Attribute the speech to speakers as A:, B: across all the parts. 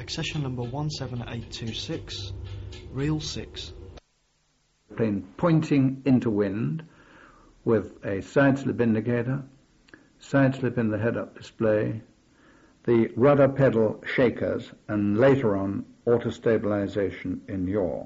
A: Accession number 17826, reel 6.
B: Plane pointing into wind with a side slip indicator, side slip in the head-up display, the rudder pedal shakers, and later on auto-stabilization in yaw.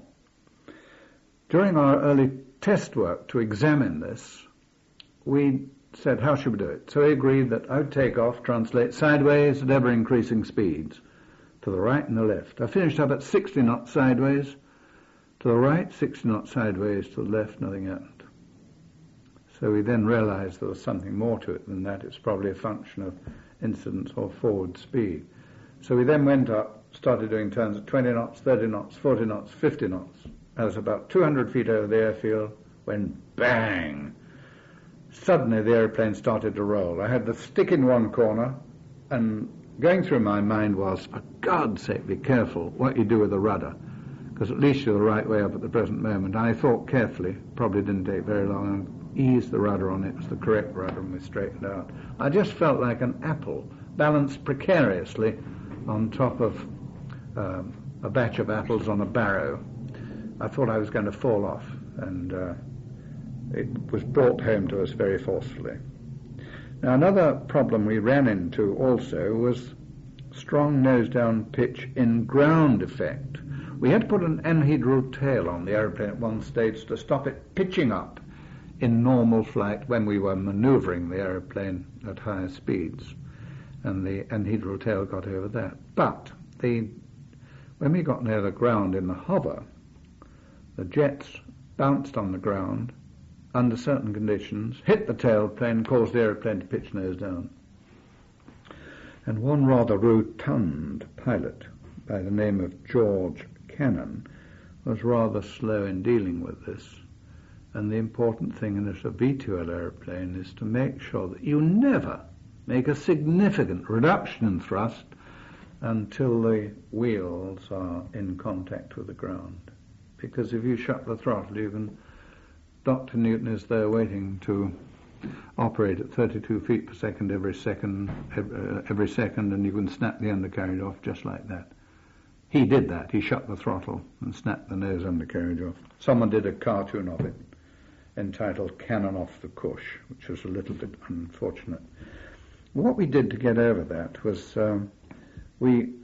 B: During our early test work to examine this, we said, how should we do it? So we agreed that I would take off, translate sideways at ever-increasing speeds, to the right and the left. I finished up at 60 knots sideways, to the right, 60 knots sideways, to the left, nothing happened. So we then realized there was something more to it than that. It's probably a function of incidence or forward speed. So we then went up, started doing turns at 20 knots, 30 knots, 40 knots, 50 knots. I was about 200 feet over the airfield when bang! Suddenly the aeroplane started to roll. I had the stick in one corner, and going through my mind was, for God's sake, be careful what you do with the rudder, because at least you're the right way up at the present moment. I thought carefully, probably didn't take very long, and eased the rudder on it. It was the correct rudder, and we straightened out. I just felt like an apple balanced precariously on top of a batch of apples on a barrow. I thought I was going to fall off, and it was brought home to us very forcefully. Now, another problem we ran into also was strong nose-down pitch in ground effect. We had to put an anhedral tail on the aeroplane at one stage to stop it pitching up in normal flight when we were maneuvering the aeroplane at higher speeds, and the anhedral tail got over that. But when we got near the ground in the hover, the jets bounced on the ground under certain conditions, hit the tailplane, caused the aeroplane to pitch nose down. And one rather rotund pilot by the name of George Cannon was rather slow in dealing with this. And the important thing in a VTOL aeroplane is to make sure that you never make a significant reduction in thrust until the wheels are in contact with the ground. Because if you shut the throttle, you can... Dr. Newton is there waiting to operate at 32 feet per second every second, and you can snap the undercarriage off just like that. He did that. He shut the throttle and snapped the nose undercarriage off. Someone did a cartoon of it entitled Cannon Off the Cush, which was a little bit unfortunate. What we did to get over that was we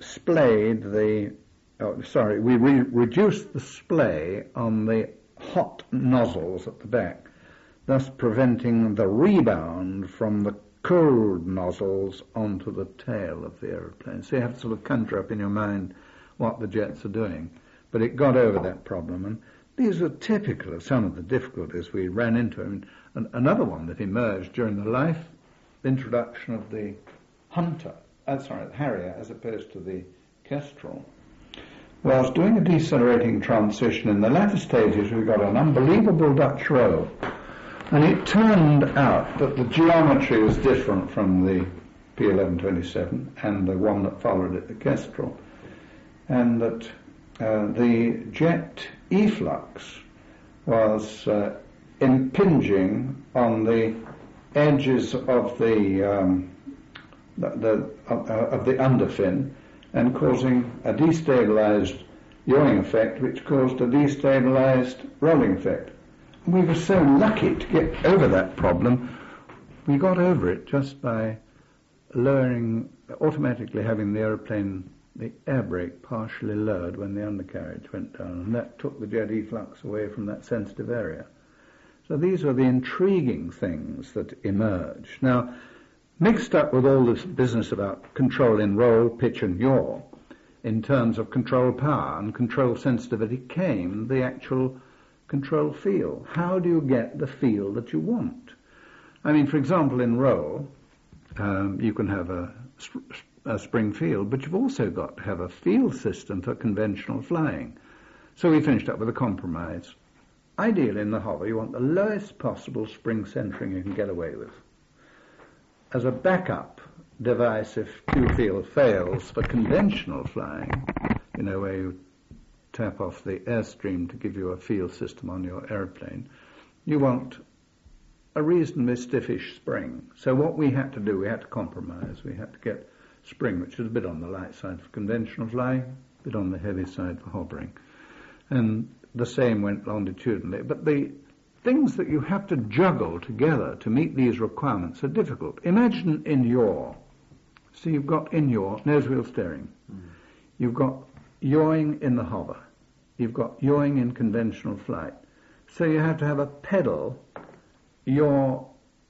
B: reduced the splay on the hot nozzles at the back, thus preventing the rebound from the cold nozzles onto the tail of the aeroplane. So you have to sort of conjure up in your mind what the jets are doing. But it got over that problem, and these are typical of some of the difficulties we ran into. And another one that emerged during the introduction of the Harrier, as opposed to the Kestrel, was doing a decelerating transition. In the latter stages, we got an unbelievable Dutch roll. And it turned out that the geometry was different from the P1127 and the one that followed it, the Kestrel. And that the jet efflux was impinging on the edges of the underfin, and causing a destabilized yawing effect, which caused a destabilized rolling effect. And we were so lucky to get over that problem. We got over it just by automatically having the aeroplane, the air brake partially lowered when the undercarriage went down, and that took the jet efflux away from that sensitive area. So these are the intriguing things that emerged. Now, mixed up with all this business about control in roll, pitch and yaw, in terms of control power and control sensitivity, came the actual control feel. How do you get the feel that you want? I mean, for example, in roll, you can have a spring field, but you've also got to have a field system for conventional flying. So we finished up with a compromise. Ideally, in the hover, you want the lowest possible spring centering you can get away with. As a backup device, if Q-field fails for conventional flying, where you tap off the airstream to give you a field system on your airplane, you want a reasonably stiffish spring. So what we had to do, we had to compromise. We had to get spring, which is a bit on the light side for conventional flying, a bit on the heavy side for hovering. And the same went longitudinally. But the things that you have to juggle together to meet these requirements are difficult. Imagine in yaw. So you've got in yaw, nose wheel steering. You've got yawing in the hover. You've got yawing in conventional flight. So you have to have a pedal, yaw,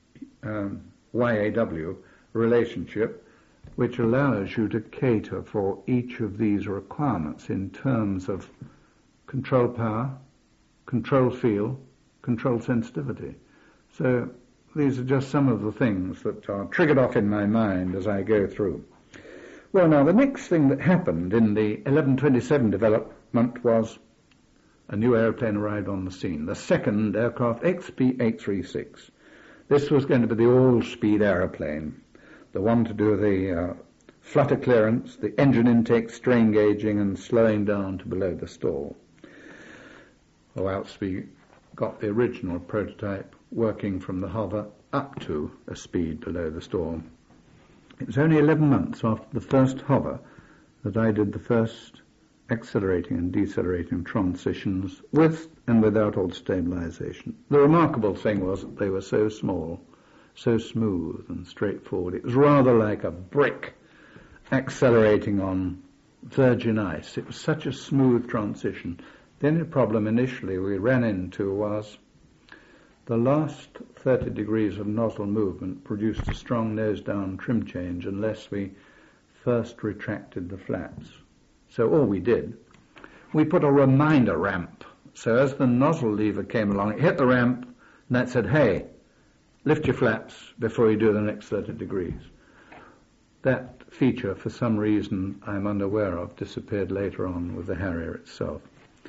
B: YAW relationship, which allows you to cater for each of these requirements in terms of control power, control feel, control sensitivity. So these are just some of the things that are triggered off in my mind as I go through. Well, now, the next thing that happened in the 1127 development was a new aeroplane arrived on the scene, the second aircraft, XP-836. This was going to be the all-speed aeroplane, the one to do the flutter clearance, the engine intake, strain gauging, and slowing down to below the stall. Whilst we got the original prototype working from the hover up to a speed below the stall. It was only 11 months after the first hover that I did the first accelerating and decelerating transitions with and without odd stabilization. The remarkable thing was that they were so small, so smooth and straightforward. It was rather like a brick accelerating on virgin ice. It was such a smooth transition. The only problem initially we ran into was the last 30 degrees of nozzle movement produced a strong nose-down trim change unless we first retracted the flaps. So all we did, we put a reminder ramp. So as the nozzle lever came along, it hit the ramp, and that said, hey, lift your flaps before you do the next 30 degrees. That feature, for some reason I'm unaware of, disappeared later on with the Harrier itself.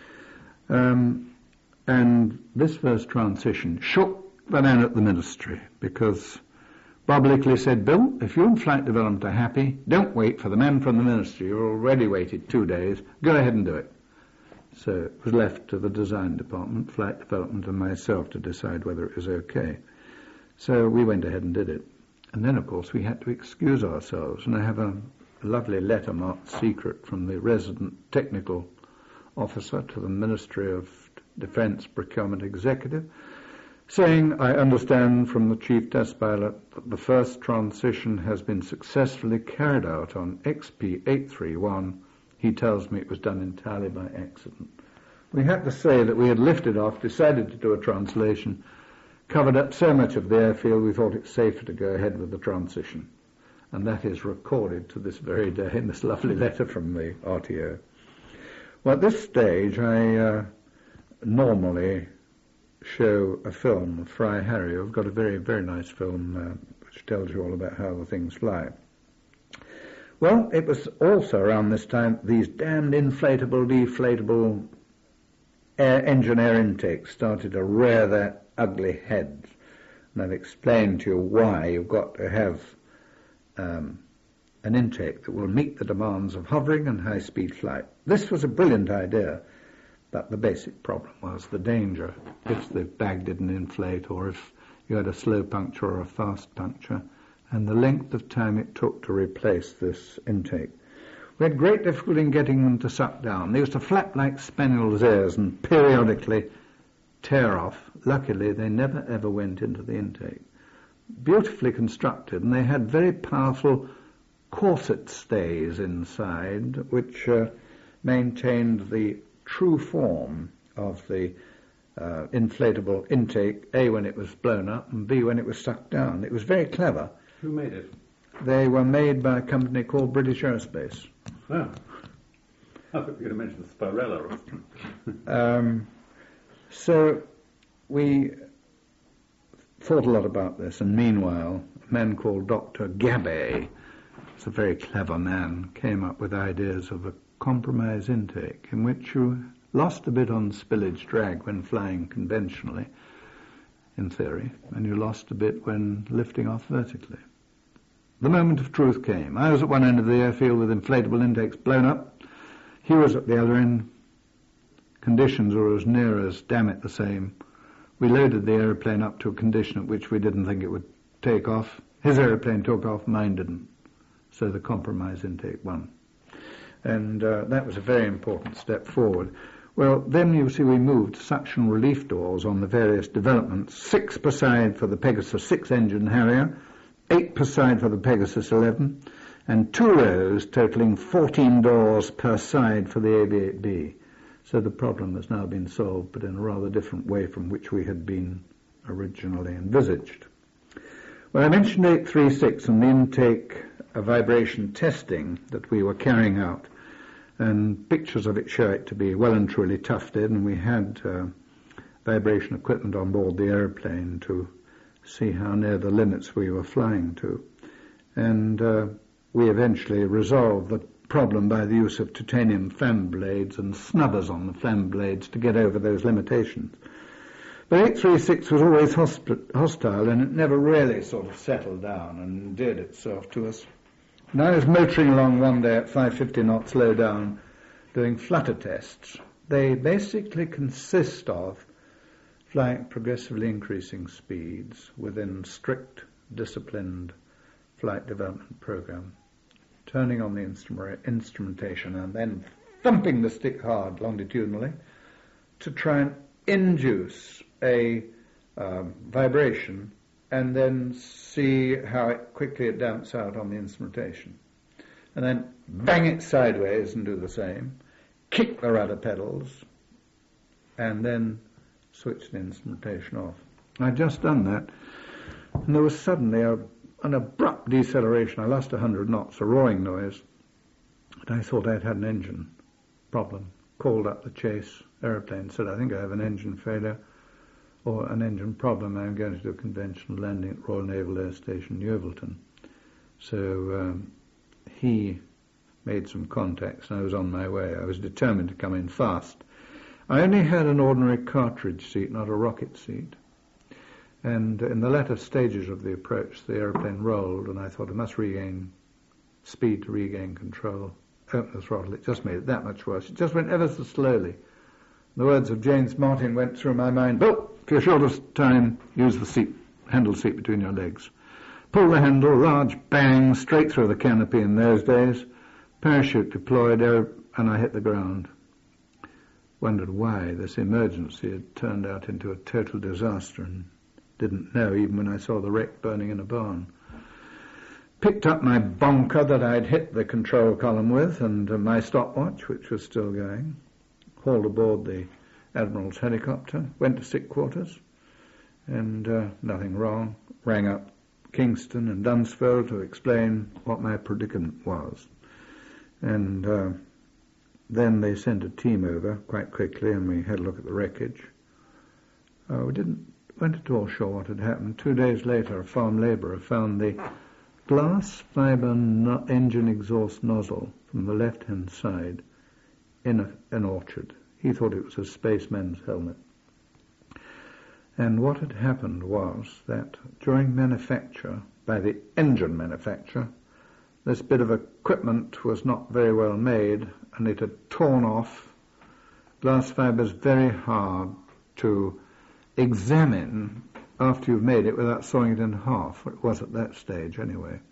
B: And this first transition shook the men at the ministry, because Bob Lickley said, Bill, if you and flight development are happy, don't wait for the men from the ministry. You've already waited 2 days. Go ahead and do it. So it was left to the design department, flight development, and myself to decide whether it was okay. So we went ahead and did it. And then, of course, we had to excuse ourselves. And I have a lovely letter marked secret from the resident technical officer to the Ministry of Defence Procurement Executive, saying, I understand from the chief test pilot that the first transition has been successfully carried out on XP-831. He tells me it was done entirely by accident. We had to say that we had lifted off, decided to do a translation, covered up so much of the airfield we thought it safer to go ahead with the transition. And that is recorded to this very day in this lovely letter from the RTO. Well, at this stage, I normally show a film of Fry Harrier. We've got a very, very nice film which tells you all about how the things fly. Well, it was also around this time these damned inflatable, deflatable engine air intakes started to rear their ugly heads. And I've explained to you why you've got to have an intake that will meet the demands of hovering and high-speed flight. This was a brilliant idea, but the basic problem was the danger if the bag didn't inflate or if you had a slow puncture or a fast puncture, and the length of time it took to replace this intake. We had great difficulty in getting them to suck down. They used to flap like spaniels' ears and periodically tear off. Luckily, they never ever went into the intake. Beautifully constructed, and they had very powerful corset stays inside, which maintained the true form of the inflatable intake, A, when it was blown up, and B, when it was sucked down. It was very clever.
C: Who made it?
B: They were made by a company called British Aerospace.
C: Oh. I thought you were going to mention Spirella or something.
B: So we thought a lot about this, and meanwhile, a man called Dr. Gabay, he's a very clever man, came up with ideas of a compromise intake in which you lost a bit on spillage drag when flying conventionally, in theory, and you lost a bit when lifting off vertically. The moment of truth came. I was at one end of the airfield with inflatable intakes blown up. He was at the other end. Conditions were as near as damn it the same. We loaded the aeroplane up to a condition at which we didn't think it would take off. His aeroplane took off, mine didn't. so the compromise intake won. And that was a very important step forward. Well, then you see we moved suction relief doors on the various developments, 6 per side for the Pegasus 6-engine Harrier, 8 per side for the Pegasus 11, and 2 rows totaling 14 doors per side for the AB-8B. So the problem has now been solved, but in a rather different way from which we had been originally envisaged. Well, I mentioned 836 and the intake vibration testing that we were carrying out, and pictures of it show it to be well and truly tufted, and we had vibration equipment on board the aeroplane to see how near the limits we were flying to. And we eventually resolved the problem by the use of titanium fan blades and snubbers on the fan blades to get over those limitations. But 836 was always hostile, and it never really sort of settled down and endeared itself to us. And I was motoring along one day at 550 knots low down doing flutter tests. They basically consist of flying at progressively increasing speeds within strict, disciplined flight development program, turning on the instrumentation and then thumping the stick hard longitudinally to try and induce a vibration and then see how quickly it damps out on the instrumentation. And then bang it sideways and do the same, kick the rudder pedals, and then switch the instrumentation off. I'd just done that, and there was suddenly an abrupt deceleration. I lost 100 knots, a roaring noise, and I thought I'd had an engine problem. Called up the chase aeroplane, said, I think I have an engine failure or an engine problem. I'm going to do a conventional landing at Royal Naval Air Station, Yeovilton. So he made some contacts, and I was on my way. I was determined to come in fast. I only had an ordinary cartridge seat, not a rocket seat. And in the latter stages of the approach, the aeroplane rolled, and I thought I must regain speed to regain control. Open the throttle. It just made it that much worse. It just went ever so slowly. The words of James Martin went through my mind. Bill, for your shortest time, use the handle seat between your legs. Pull the handle, large bang, straight through the canopy in those days. Parachute deployed, and I hit the ground. Wondered why this emergency had turned out into a total disaster, and didn't know even when I saw the wreck burning in a barn. Picked up my bonker that I'd hit the control column with, and my stopwatch, which was still going. Hauled aboard the Admiral's helicopter, went to sick quarters, and nothing wrong. Rang up Kingston and Dunsfold to explain what my predicament was. And then they sent a team over quite quickly, and we had a look at the wreckage. Weren't at all sure what had happened. 2 days later, a farm labourer found the glass fibre engine exhaust nozzle from the left-hand side in an orchard. He thought it was a spaceman's helmet. And what had happened was that during manufacture, by the engine manufacturer, this bit of equipment was not very well made, and it had torn off. Glass fibre is very hard to examine after you've made it without sawing it in half. It was at that stage anyway.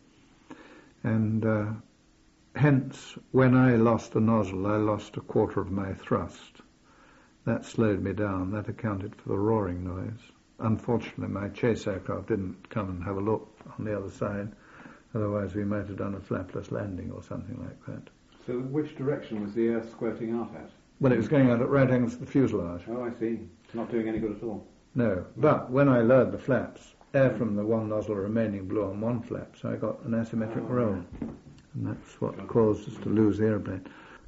B: And hence, when I lost the nozzle, I lost a quarter of my thrust. That slowed me down. That accounted for the roaring noise. Unfortunately, my chase aircraft didn't come and have a look on the other side. Otherwise, we might have done a flapless landing or something like that.
C: So which direction was the air squirting out at?
B: Well, it was going out at right angles to the fuselage.
C: Oh, I see. Not doing any good at all.
B: No, but when I lowered the flaps, air from the one nozzle remaining blew on one flap, so I got an asymmetric roll. And that's what caused us to lose the airplane.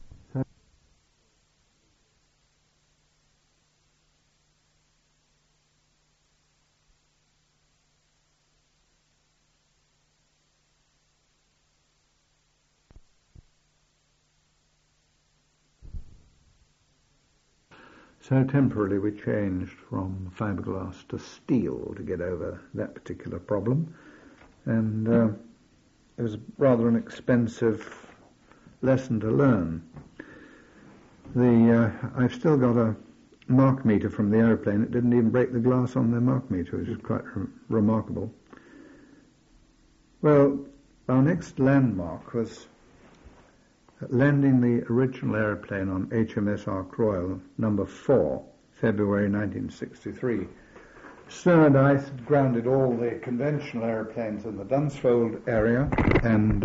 B: So temporarily we changed from fiberglass to steel to get over that particular problem. And it was rather an expensive lesson to learn. I've still got a mark meter from the aeroplane. It didn't even break the glass on the mark meter, which is quite remarkable. Well, Our next landmark was landing the original aeroplane on HMS Ark Royal, number 4, February 1963. Snow and ice had grounded all the conventional aeroplanes in the Dunsfold area, and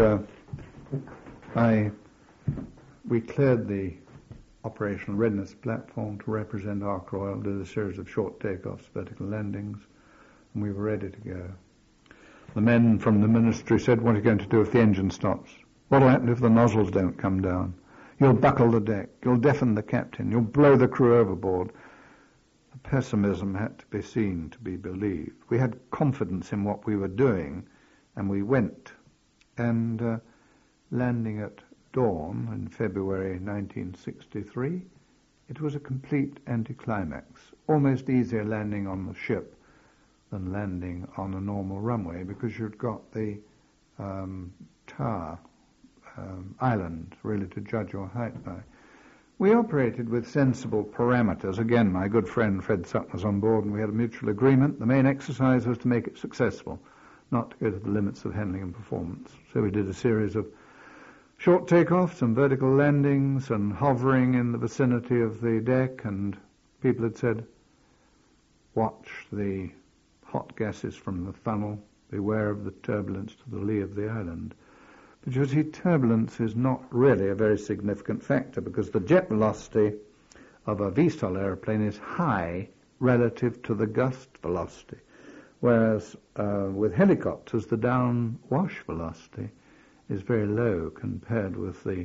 B: we cleared the operational readiness platform to represent Ark Royal, did a series of short takeoffs, vertical landings, and we were ready to go. The men from the ministry said, "What are you going to do if the engine stops? What will happen if the nozzles don't come down? You'll buckle the deck, you'll deafen the captain, you'll blow the crew overboard." The pessimism had to be seen to be believed. We had confidence in what we were doing, and we went. And landing at dawn in February 1963, it was a complete anticlimax. Almost easier landing on the ship than landing on a normal runway, because you'd got the tower island really to judge your height by. We operated with sensible parameters. Again, my good friend Fred Sutton was on board, and we had a mutual agreement. The main exercise was to make it successful, not to go to the limits of handling and performance. So we did a series of short takeoffs and vertical landings and hovering in the vicinity of the deck, and people had said, "Watch the hot gases from the funnel, beware of the turbulence to the lee of the island." But you see, turbulence is not really a very significant factor, because the jet velocity of a VTOL aeroplane is high relative to the gust velocity, whereas with helicopters the downwash velocity is very low compared with the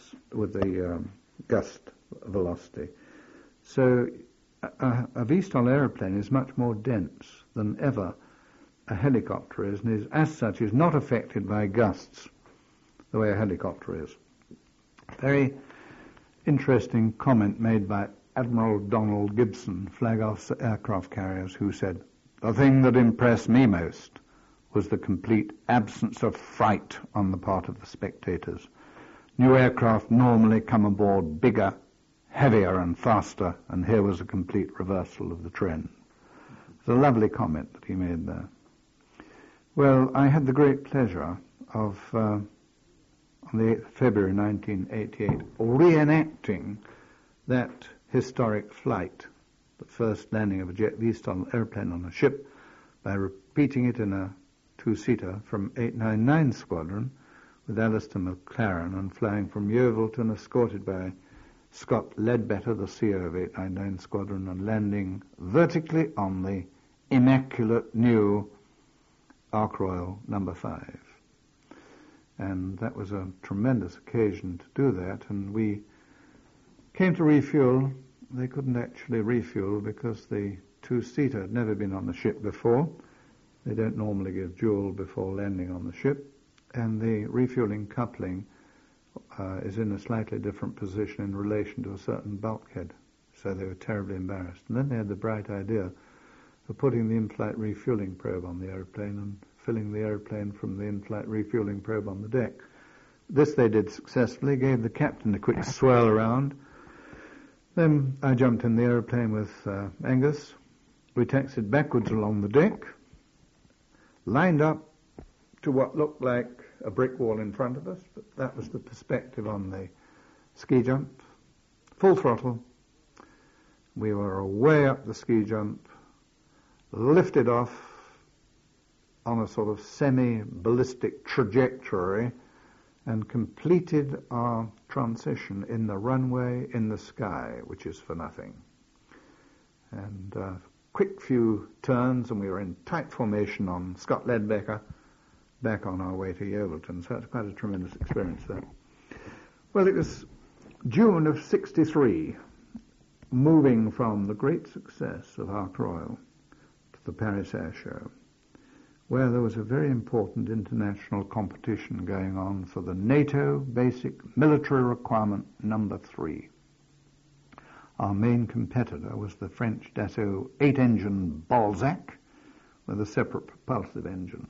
B: gust velocity. So a VTOL aeroplane is much more dense than ever a helicopter is, and as such is not affected by gusts the way a helicopter is. Very interesting comment made by Admiral Donald Gibson, Flag Officer Aircraft Carriers, who said, "The thing that impressed me most was the complete absence of fright on the part of the spectators. New aircraft normally come aboard bigger, heavier and faster, and here was a complete reversal of the trend." It's a lovely comment that he made there. Well, I had the great pleasure of, on the 8th of February 1988, reenacting that historic flight, the first landing of a jet VTOL airplane on a ship, by repeating it in a two-seater from 899 Squadron with Alistair McLaren, and flying from Yeovil and escorted by Scott Ledbetter, the CEO of 899 Squadron, and landing vertically on the immaculate new Ark Royal number 5. And that was a tremendous occasion to do that, and we came to refuel. They couldn't actually refuel because the two-seater had never been on the ship before. They don't normally give fuel before landing on the ship, and the refueling coupling is in a slightly different position in relation to a certain bulkhead, so they were terribly embarrassed. And then they had the bright idea of putting the in-flight refueling probe on the aeroplane and filling the aeroplane from the in-flight refueling probe on the deck. This they did successfully, gave the captain a quick swirl around. Then I jumped in the aeroplane with Angus. We taxied backwards along the deck, lined up to what looked like a brick wall in front of us, but that was the perspective on the ski jump. Full throttle. We were away up the ski jump, lifted off on a sort of semi-ballistic trajectory, and completed our transition in the runway in the sky, which is for nothing. And quick few turns, and we were in tight formation on Scott Ledbetter, back on our way to Yeovilton. So it's quite a tremendous experience there. Well, it was June of '63, moving from the great success of Ark Royal to the Paris Air Show, where there was a very important international competition going on for the NATO Basic Military Requirement number 3. Our main competitor was the French Dassault 8-engine Balzac with a separate propulsive engine.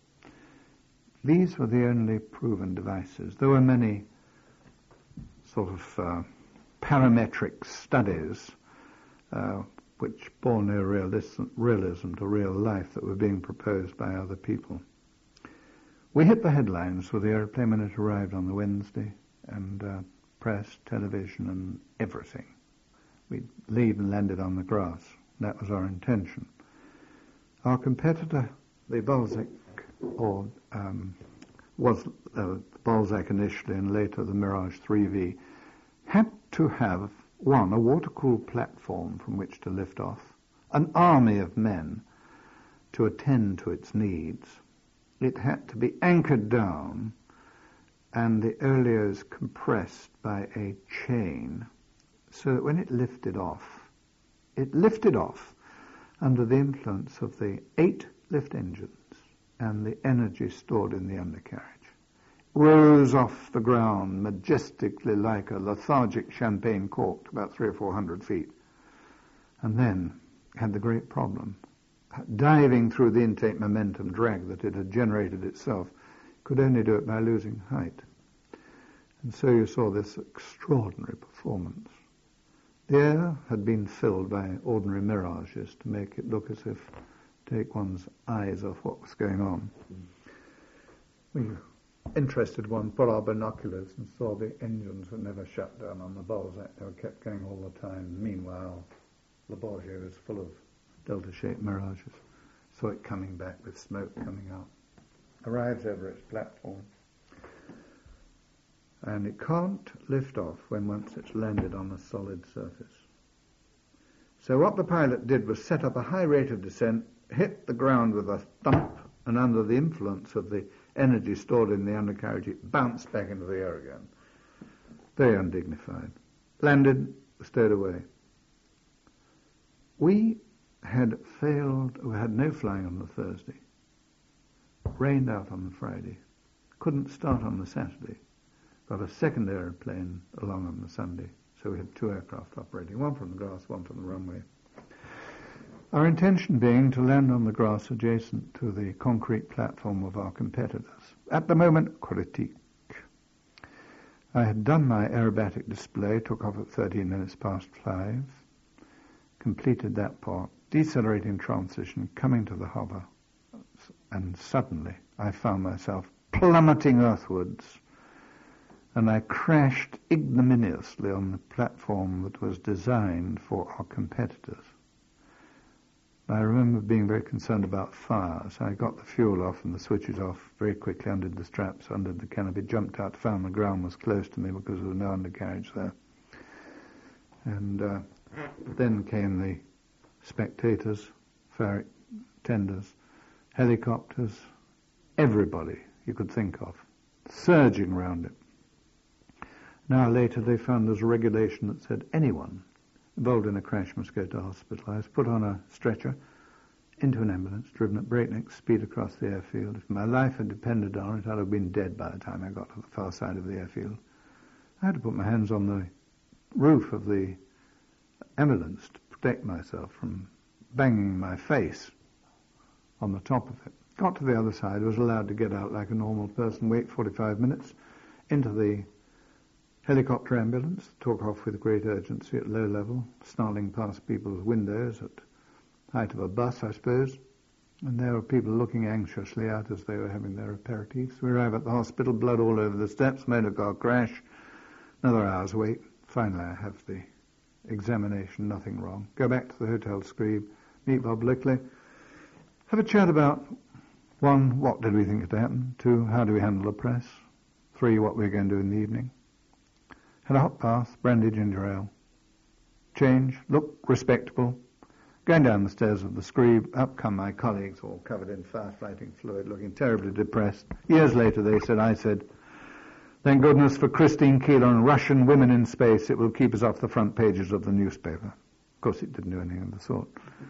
B: These were the only proven devices. There were many sort of parametric studies which bore no realism to real life that were being proposed by other people. We hit the headlines with the aeroplane when it arrived on the Wednesday, and press, television, and everything. We'd leave and landed on the grass. That was our intention. Our competitor, the Balzac, was Balzac initially and later the Mirage 3V, had to have, one, a water-cooled platform from which to lift off, an army of men to attend to its needs. It had to be anchored down and the oleos compressed by a chain so that when it lifted off under the influence of the 8 lift engines and the energy stored in the undercarriage. Rose off the ground majestically like a lethargic champagne cork to about 300 or 400 feet. And then had the great problem. Diving through the intake momentum drag that it had generated itself, could only do it by losing height. And so you saw this extraordinary performance. The air had been filled by ordinary mirages to make it look as if take one's eyes off what was going on. We interested one, put our binoculars and saw the engines that never shut down on the Balzac. They were kept going all the time. Meanwhile, Le Bourget was full of delta-shaped mirages. Saw it coming back with smoke coming out. Arrives over its platform. And it can't lift off when once it's landed on a solid surface. So what the pilot did was set up a high rate of descent, hit the ground with a thump, and under the influence of the energy stored in the undercarriage, it bounced back into the air again. Very undignified. Landed, stowed away. We had no flying on the Thursday. Rained out on the Friday. Couldn't start on the Saturday. Got a second aeroplane along on the Sunday. So we had 2 aircraft operating, one from the grass, one from the runway. Our intention being to land on the grass adjacent to the concrete platform of our competitors. At the moment, critique. I had done my aerobatic display, took off at 13 minutes past 5, completed that part, decelerating transition, coming to the hover, and suddenly I found myself plummeting earthwards, and I crashed ignominiously on the platform that was designed for our competitors. I remember being very concerned about fire, so I got the fuel off and the switches off very quickly, undid the straps, undid the canopy, jumped out, found the ground was close to me because there was no undercarriage there. And then came the spectators, fire tenders, helicopters, everybody you could think of, surging around it. An hour later they found there's a regulation that said anyone involved in a crash must go to hospital. I was put on a stretcher into an ambulance, driven at breakneck speed across the airfield. If my life had depended on it, I'd have been dead by the time I got to the far side of the airfield. I had to put my hands on the roof of the ambulance to protect myself from banging my face on the top of it. Got to the other side, was allowed to get out like a normal person, wait 45 minutes, into the helicopter ambulance, took off with great urgency at low level, snarling past people's windows at height of a bus, I suppose. And there were people looking anxiously out as they were having their aperitifs. We arrive at the hospital, blood all over the steps, motor car crash, another hour's wait. Finally, I have the examination, nothing wrong. Go back to the hotel Scribe, meet Bob Lickley, have a chat about, 1, what did we think had happened? 2, how do we handle the press? 3, what we're going to do in the evening. Had a hot bath, brandy, ginger ale. Change, look respectable. Going down the stairs of the Scribe, up come my colleagues, all covered in fire-fighting fluid, looking terribly depressed. Years later, I said, thank goodness for Christine Keeler and Russian women in space. It will keep us off the front pages of the newspaper. Of course, it didn't do anything of the sort.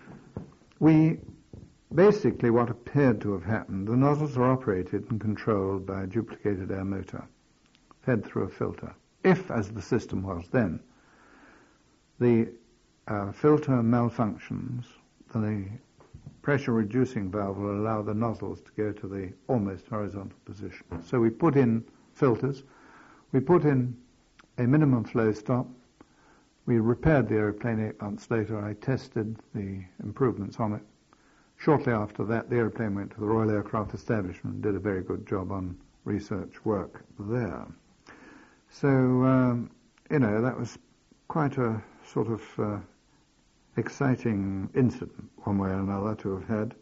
B: Basically, what appeared to have happened, the nozzles are operated and controlled by a duplicated air motor, fed through a filter. If, as the system was then, the filter malfunctions, the pressure-reducing valve will allow the nozzles to go to the almost horizontal position. So we put in filters, we put in a minimum flow stop, we repaired the aeroplane 8 months later. I tested the improvements on it, Shortly after that, the aeroplane went to the Royal Aircraft Establishment and did a very good job on research work there. So, that was quite a sort of exciting incident, one way or another, to have had.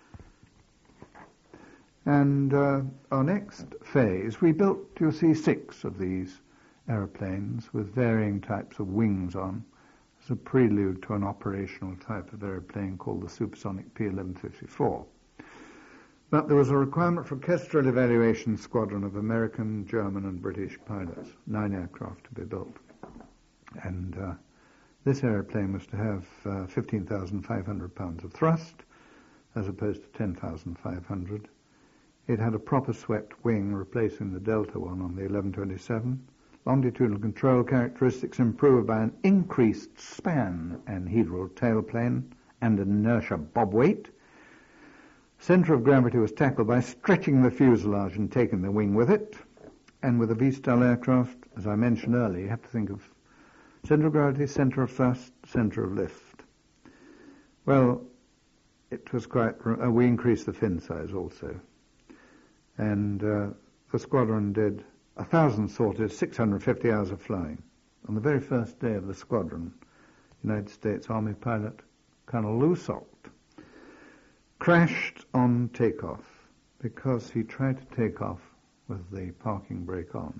B: And our next phase, we built, you'll see, 6 of these aeroplanes with varying types of wings on, as a prelude to an operational type of aeroplane called the supersonic P-1154. But there was a requirement for orchestral evaluation squadron of American, German and British pilots, 9 aircraft to be built. And this aeroplane was to have 15,500 pounds of thrust, as opposed to 10,500. It had a proper swept wing, replacing the Delta one on the 1127. Longitudinal control characteristics improved by an increased span anhedral tailplane and an inertia bob weight. Centre of gravity was tackled by stretching the fuselage and taking the wing with it. And with a V-style aircraft, as I mentioned earlier, you have to think of centre of gravity, centre of thrust, centre of lift. Well, it was we increased the fin size also. And the squadron did 1,000 sorties, 650 hours of flying. On the very first day of the squadron, United States Army pilot Colonel Lusolt crashed on takeoff because he tried to take off with the parking brake on.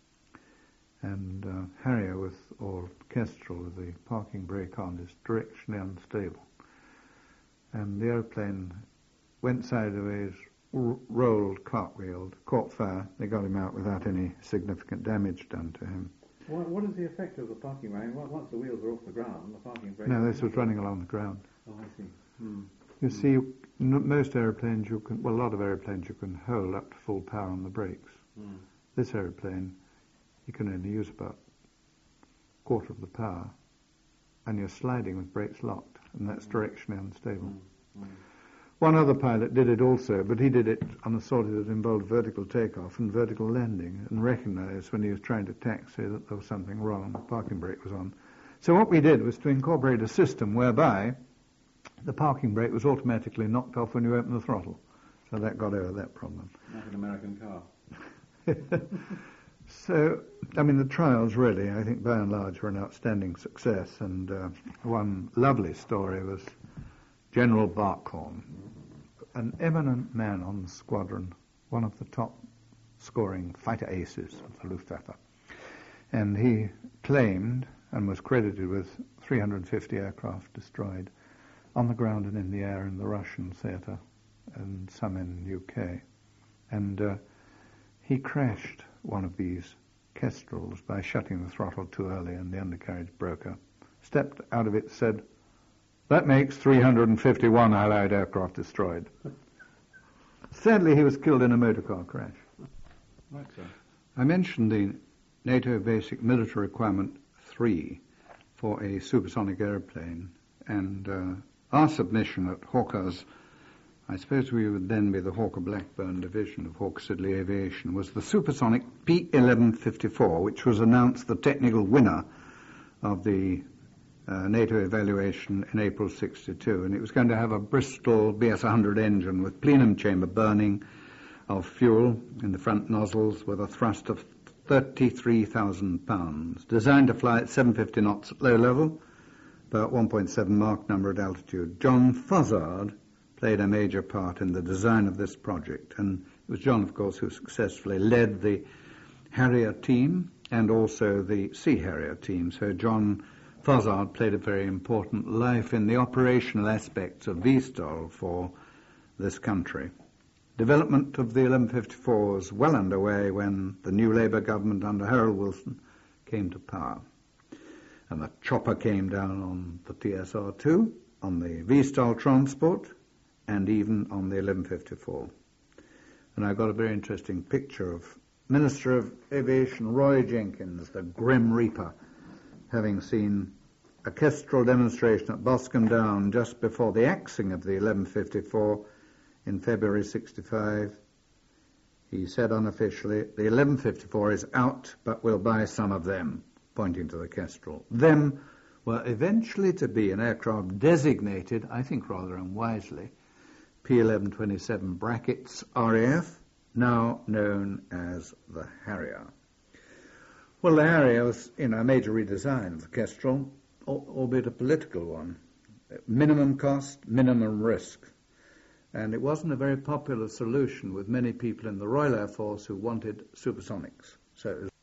B: And Harrier or Kestrel with the parking brake on is directionally unstable. And the aeroplane went sideways, rolled, cartwheeled, caught fire. They got him out without any significant damage done to him.
C: What is the effect of the parking brake? Once the wheels are off the ground, the parking brake...
B: No, this was running along the ground.
C: Oh, I see. Hmm.
B: You see, most aeroplanes a lot of aeroplanes you can hold up to full power on the brakes.
C: Hmm.
B: This aeroplane, you can only use about a quarter of the power, and you're sliding with brakes locked, and that's directionally unstable.
C: Hmm.
B: One other pilot did it also, but he did it on a sortie that involved vertical takeoff and vertical landing, and recognized when he was trying to taxi that there was something wrong, the parking brake was on. So what we did was to incorporate a system whereby the parking brake was automatically knocked off when you opened the throttle. So that got over that problem.
C: Like an American car.
B: So, the trials really, I think by and large, were an outstanding success, and one lovely story was General Barkhorn, an eminent man on the squadron, one of the top scoring fighter aces of the Luftwaffe. And he claimed and was credited with 350 aircraft destroyed on the ground and in the air in the Russian theatre and some in the UK. And he crashed one of these Kestrels by shutting the throttle too early, and the undercarriage broke up. Stepped out of it, said, "That makes 351 Allied aircraft destroyed." Sadly, he was killed in a motorcar crash.
C: Right, sir.
B: I mentioned the NATO Basic Military Requirement 3 for a supersonic airplane, and our submission at Hawker's, I suppose we would then be the Hawker Blackburn division of Hawker Siddeley Aviation, was the supersonic P-1154, which was announced the technical winner of the NATO evaluation in April 62, and it was going to have a Bristol BS-100 engine with plenum chamber burning of fuel in the front nozzles with a thrust of 33,000 pounds, designed to fly at 750 knots at low level, about 1.7 Mach number at altitude. John Fozzard played a major part in the design of this project, and it was John, of course, who successfully led the Harrier team and also the Sea Harrier team. So John Fozzard played a very important life in the operational aspects of VSTOL for this country. Development of the 1154 was well underway when the new Labour government under Harold Wilson came to power. And the chopper came down on the TSR-2, on the VSTOL transport, and even on the 1154. And I got a very interesting picture of Minister of Aviation Roy Jenkins, the Grim Reaper, having seen a Kestrel demonstration at Boscombe Down just before the axing of the 1154 in February 65. He said unofficially, "The 1154 is out, but we'll buy some of them," pointing to the Kestrel. Them were eventually to be an aircraft designated, I think rather unwisely, P1127 brackets RAF, now known as the Harrier. Well, the Harrier was, a major redesign of the Kestrel, albeit a political one. Minimum cost, minimum risk. And it wasn't a very popular solution with many people in the Royal Air Force who wanted supersonics. So it was